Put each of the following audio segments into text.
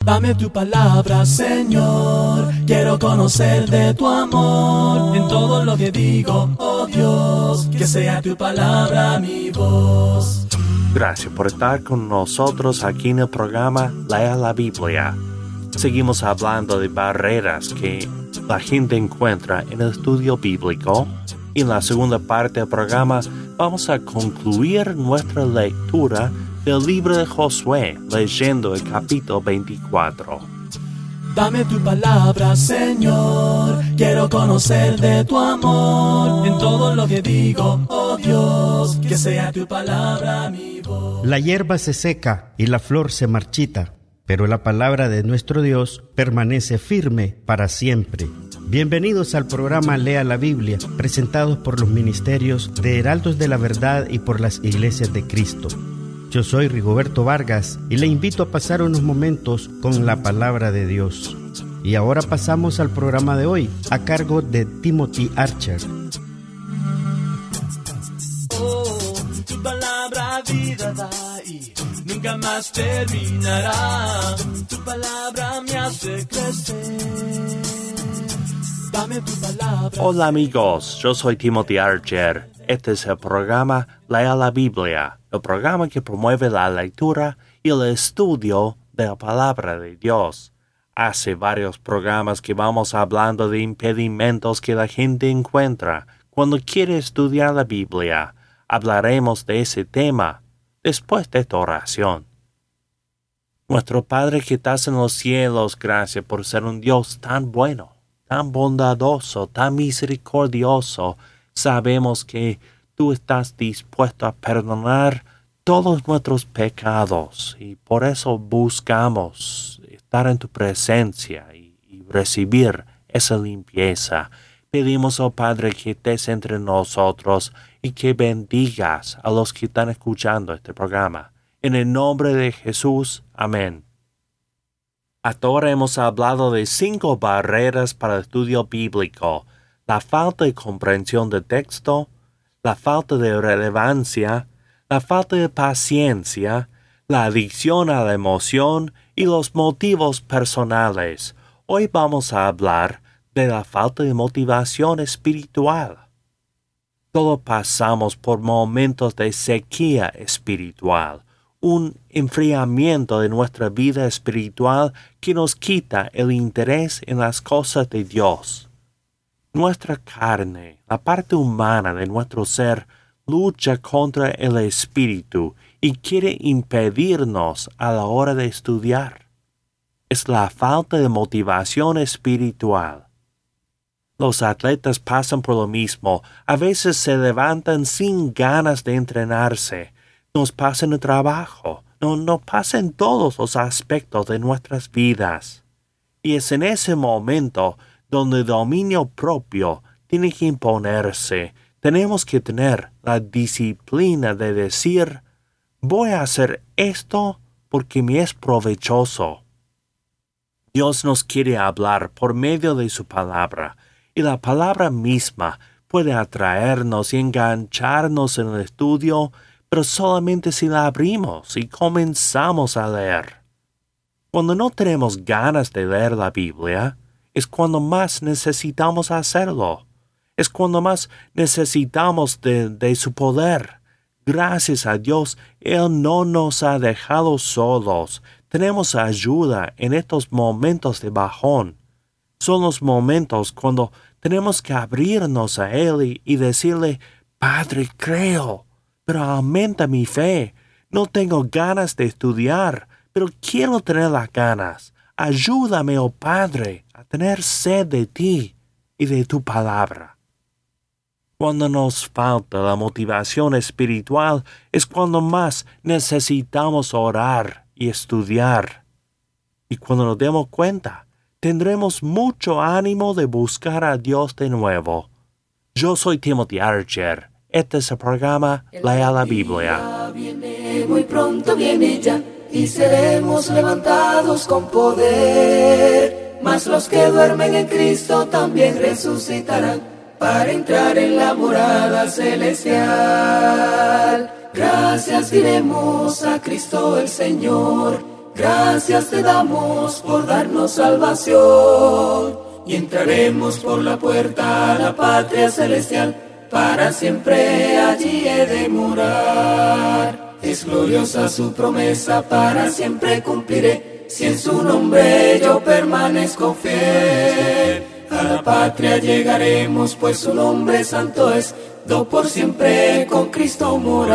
Dame tu palabra, Señor. Quiero conocer de tu amor en todo lo que digo, oh Dios. Que sea tu palabra mi voz. Gracias por estar con nosotros aquí en el programa Lea la Biblia. Seguimos hablando de barreras que la gente encuentra en el estudio bíblico. Y en la segunda parte del programa vamos a concluir nuestra lectura del libro de Josué, leyendo el capítulo 24. Dame tu palabra, Señor. Quiero conocer de tu amor en todo lo que digo, oh Dios. Que sea tu palabra mi voz. La hierba se seca y la flor se marchita, pero la palabra de nuestro Dios permanece firme para siempre. Bienvenidos al programa Lea la Biblia, presentados por los ministerios de Heraldos de la Verdad y por las Iglesias de Cristo. Yo soy Rigoberto Vargas y le invito a pasar unos momentos con la palabra de Dios. Y ahora pasamos al programa de hoy, a cargo de Timothy Archer. Oh, tu palabra vida da y nunca más terminará. Tu palabra me hace crecer. Dame tu palabra. Hola amigos, yo soy Timothy Archer. Este es el programa Lea la Biblia, el programa que promueve la lectura y el estudio de la palabra de Dios. Hace varios programas que vamos hablando de impedimentos que la gente encuentra cuando quiere estudiar la Biblia. Hablaremos de ese tema después de esta oración. Nuestro Padre que estás en los cielos, gracias por ser un Dios tan bueno, tan bondadoso, tan misericordioso. Sabemos que tú estás dispuesto a perdonar todos nuestros pecados y por eso buscamos estar en tu presencia y recibir esa limpieza. Pedimos, oh Padre, que estés entre nosotros y que bendigas a los que están escuchando este programa. En el nombre de Jesús, amén. Hasta ahora hemos hablado de 5 barreras para el estudio bíblico: la falta de comprensión del texto, la falta de relevancia, la falta de paciencia, la adicción a la emoción y los motivos personales. Hoy vamos a hablar de la falta de motivación espiritual. Todos pasamos por momentos de sequía espiritual, un enfriamiento de nuestra vida espiritual que nos quita el interés en las cosas de Dios. Nuestra carne, la parte humana de nuestro ser, lucha contra el espíritu y quiere impedirnos a la hora de estudiar. Es la falta de motivación espiritual. Los atletas pasan por lo mismo. A veces se levantan sin ganas de entrenarse. Nos pasa en el trabajo. Nos pasa en todos los aspectos de nuestras vidas. Y es en ese momento donde el dominio propio tiene que imponerse. Tenemos que tener la disciplina de decir: voy a hacer esto porque me es provechoso. Dios nos quiere hablar por medio de su palabra, y la palabra misma puede atraernos y engancharnos en el estudio, pero solamente si la abrimos y comenzamos a leer. Cuando no tenemos ganas de leer la Biblia, es cuando más necesitamos hacerlo. Es cuando más necesitamos de su poder. Gracias a Dios, Él no nos ha dejado solos. Tenemos ayuda en estos momentos de bajón. Son los momentos cuando tenemos que abrirnos a Él y decirle: Padre, creo, pero aumenta mi fe. No tengo ganas de estudiar, pero quiero tener las ganas. Ayúdame, oh Padre, a tener sed de ti y de tu palabra. Cuando nos falta la motivación espiritual es cuando más necesitamos orar y estudiar. Y cuando nos demos cuenta, tendremos mucho ánimo de buscar a Dios de nuevo. Yo soy Timothy Archer. Este es el programa Lea la Biblia. Viene, muy pronto viene ya, y seremos levantados con poder. Mas los que duermen en Cristo también resucitarán para entrar en la morada celestial. Gracias diremos a Cristo el Señor. gracias te damos por darnos salvación. Y entraremos por la puerta a la patria celestial, para siempre allí he de morar. Es gloriosa su promesa, para siempre cumpliré, si en su nombre yo permanezco fiel. A la patria llegaremos, pues su nombre santo es, do por siempre con Cristo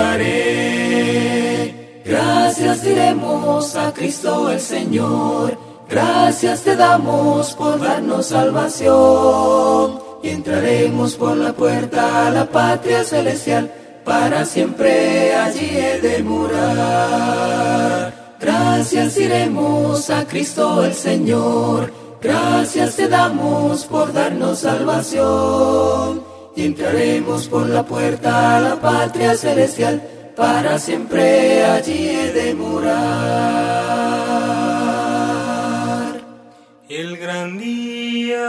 moraré. Gracias diremos a Cristo el Señor, gracias te damos por darnos salvación. Y entraremos por la puerta a la patria celestial, para siempre allí he de morar. Gracias diremos a Cristo el Señor, gracias te damos por darnos salvación. Y entraremos por la puerta a la patria celestial, para siempre allí he de morar. El gran día,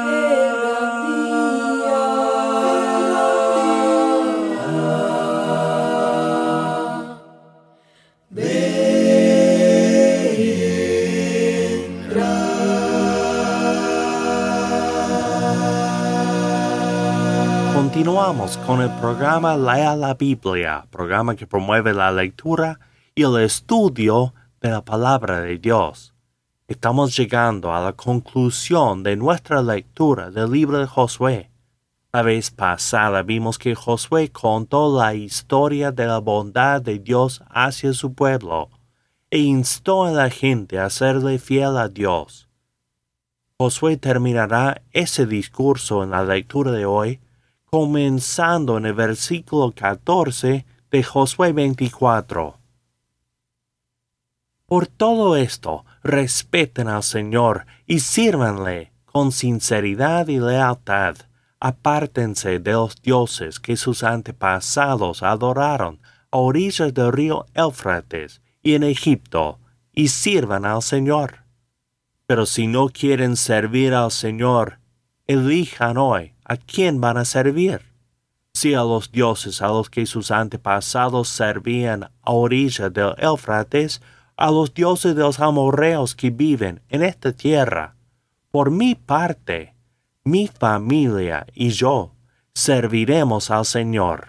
Continuamos con el programa Lea la Biblia, programa que promueve la lectura y el estudio de la palabra de Dios. Estamos llegando a la conclusión de nuestra lectura del libro de Josué. La vez pasada vimos que Josué contó la historia de la bondad de Dios hacia su pueblo e instó a la gente a serle fiel a Dios. Josué terminará ese discurso en la lectura de hoy, comenzando en el versículo 14 de Josué 24. Por todo esto, respeten al Señor y sírvanle con sinceridad y lealtad. Apártense de los dioses que sus antepasados adoraron a orillas del río Éufrates y en Egipto, y sirvan al Señor. Pero si no quieren servir al Señor, elijan hoy a quién van a servir. Si a los dioses a los que sus antepasados servían a orilla del Éufrates, a los dioses de los amorreos que viven en esta tierra. Por mi parte, mi familia y yo serviremos al Señor.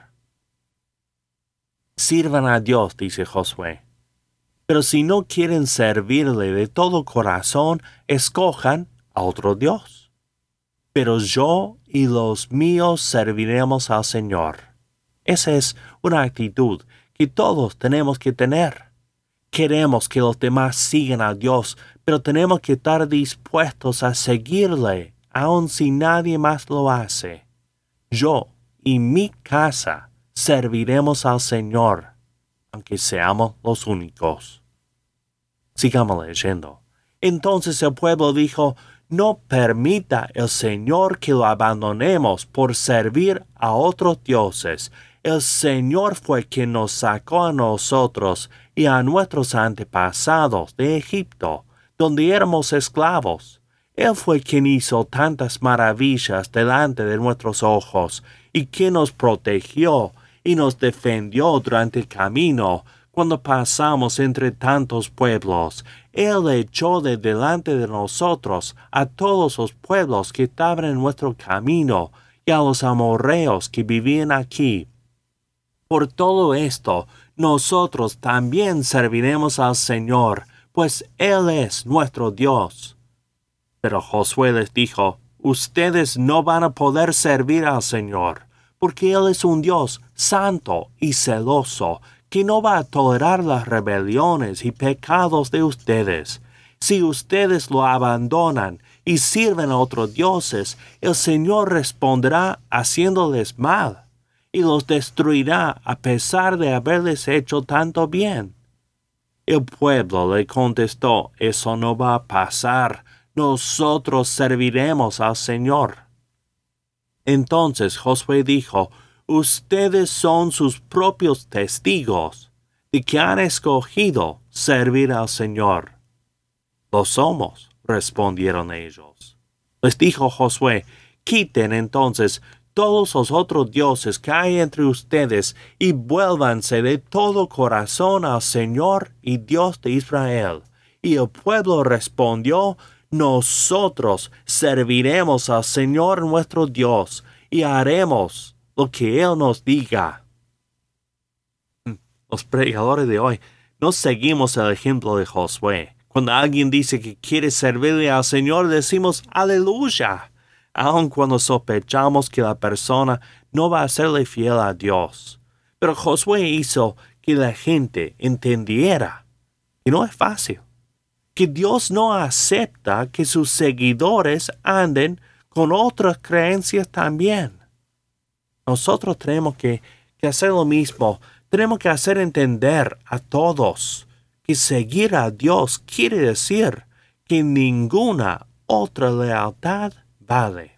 Sirvan a Dios, dice Josué. Pero si no quieren servirle de todo corazón, escojan a otro Dios. Pero yo y los míos serviremos al Señor. Esa es una actitud que todos tenemos que tener. Queremos que los demás sigan a Dios, pero tenemos que estar dispuestos a seguirle, aun si nadie más lo hace. Yo y mi casa serviremos al Señor, aunque seamos los únicos. Sigamos leyendo. Entonces el pueblo dijo: no permita el Señor que lo abandonemos por servir a otros dioses. El Señor fue quien nos sacó a nosotros y a nuestros antepasados de Egipto, donde éramos esclavos. Él fue quien hizo tantas maravillas delante de nuestros ojos, y quien nos protegió y nos defendió durante el camino, cuando pasamos entre tantos pueblos. Él echó de delante de nosotros a todos los pueblos que estaban en nuestro camino, y a los amorreos que vivían aquí. Por todo esto, nosotros también serviremos al Señor, pues Él es nuestro Dios. Pero Josué les dijo: ustedes no van a poder servir al Señor, porque Él es un Dios santo y celoso, que no va a tolerar las rebeliones y pecados de ustedes. Si ustedes lo abandonan y sirven a otros dioses, el Señor responderá haciéndoles mal, y los destruirá a pesar de haberles hecho tanto bien. El pueblo le contestó: eso no va a pasar, nosotros serviremos al Señor. Entonces Josué dijo: ustedes son sus propios testigos de que han escogido servir al Señor. Lo somos, respondieron ellos. Les dijo Josué: quiten entonces todos los otros dioses que hay entre ustedes y vuélvanse de todo corazón al Señor y Dios de Israel, Y el pueblo respondió: nosotros serviremos al Señor nuestro Dios y haremos lo que Él nos diga. Los predicadores de hoy no seguimos el ejemplo de Josué. Cuando alguien dice que quiere servirle al Señor, decimos aleluya, aun cuando sospechamos que la persona no va a serle fiel a Dios. Pero Josué hizo que la gente entendiera que no es fácil, que Dios no acepta que sus seguidores anden con otras creencias también. Nosotros tenemos que hacer lo mismo. Tenemos que hacer entender a todos que seguir a Dios quiere decir que ninguna otra lealtad vale.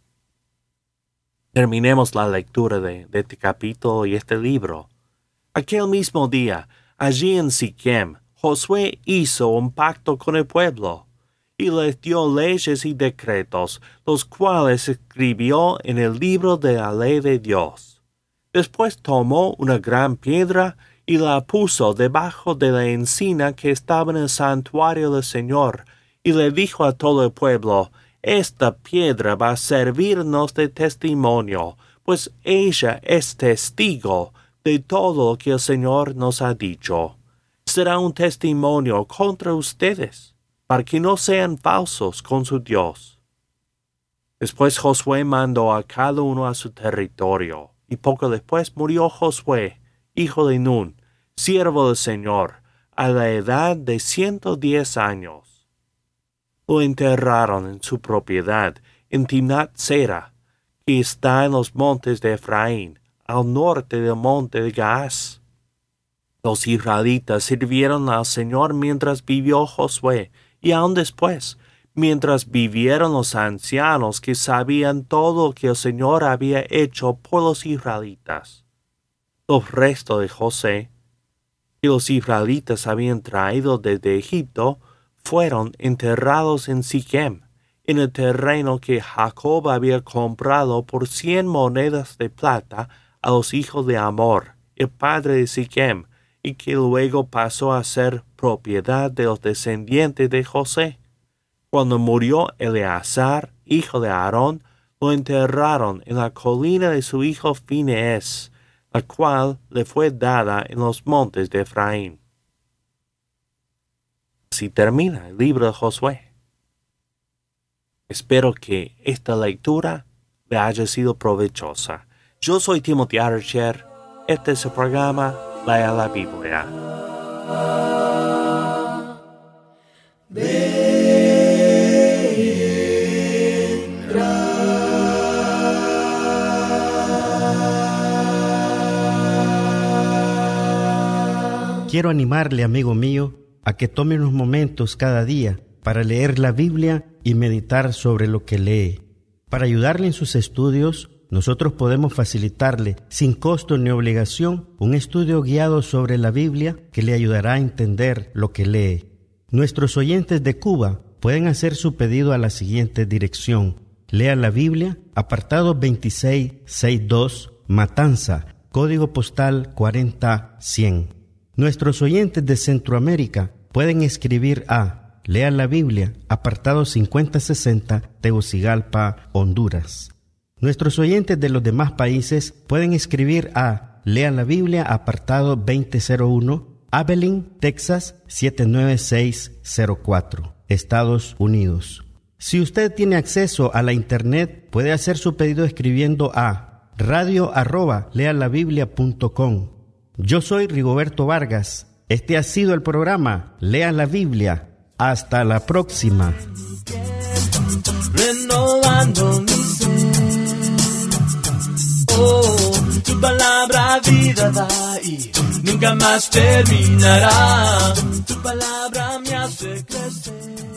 Terminemos la lectura de este capítulo y este libro. Aquel mismo día, allí en Siquem, Josué hizo un pacto con el pueblo y les dio leyes y decretos, los cuales escribió en el libro de la ley de Dios. Después tomó una gran piedra y la puso debajo de la encina que estaba en el santuario del Señor, y le dijo a todo el pueblo: esta piedra va a servirnos de testimonio, pues ella es testigo de todo lo que el Señor nos ha dicho. Será un testimonio contra ustedes, para que no sean falsos con su Dios. Después Josué mandó a cada uno a su territorio, y poco después murió Josué, hijo de Nun, siervo del Señor, a la edad de 110 años. Lo enterraron en su propiedad, en Timnat-Sera, que está en los montes de Efraín, al norte del monte de Gaas. Los israelitas sirvieron al Señor mientras vivió Josué, y aun después, mientras vivieron los ancianos que sabían todo lo que el Señor había hecho por los israelitas. Los restos de José, que los israelitas habían traído desde Egipto, fueron enterrados en Siquem, en el terreno que Jacob había comprado por 100 monedas de plata a los hijos de Hamor, el padre de Siquem, y que luego pasó a ser propiedad de los descendientes de José. Cuando murió Eleazar, hijo de Aarón, lo enterraron en la colina de su hijo Finees, la cual le fue dada en los montes de Efraín. Así termina el libro de Josué. Espero que esta lectura le haya sido provechosa. Yo soy Timothy Archer. Este es el programa Lea la Biblia. Quiero animarle, amigo mío, a que tome unos momentos cada día para leer la Biblia y meditar sobre lo que lee. Para ayudarle en sus estudios, nosotros podemos facilitarle, sin costo ni obligación, un estudio guiado sobre la Biblia que le ayudará a entender lo que lee. Nuestros oyentes de Cuba pueden hacer su pedido a la siguiente dirección: Lea la Biblia, apartado 2662, Matanza, código postal 40100. Nuestros oyentes de Centroamérica pueden escribir a Lea la Biblia, apartado 5060, Tegucigalpa, Honduras. Nuestros oyentes de los demás países pueden escribir a Lea la Biblia, apartado 2001, Abilene, Texas 79604, Estados Unidos. Si usted tiene acceso a la internet, puede hacer su pedido escribiendo a radio@lealabiblia.com. Yo soy Rigoberto Vargas. Este ha sido el programa Lea la Biblia. Hasta la próxima. Renovando mi ser. Oh, tu palabra vida da y nunca más terminará. Tu palabra me hace crecer.